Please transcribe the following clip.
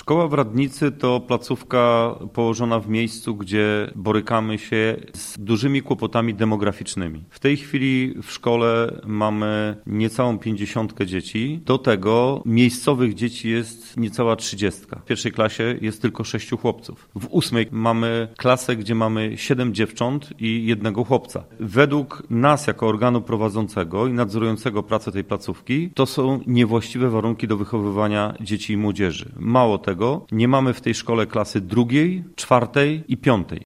Szkoła w Radnicy to placówka położona w miejscu, gdzie borykamy się z dużymi kłopotami demograficznymi. W tej chwili w szkole mamy niecałą 50 dzieci. Do tego miejscowych dzieci jest niecała 30. W pierwszej klasie jest tylko 6 chłopców. W 8 mamy klasę, gdzie mamy 7 dziewcząt i 1 chłopca. Według nas jako organu prowadzącego i nadzorującego pracę tej placówki to są niewłaściwe warunki do wychowywania dzieci i młodzieży. Mało tego, nie mamy w tej szkole klasy 2., 4. i 5.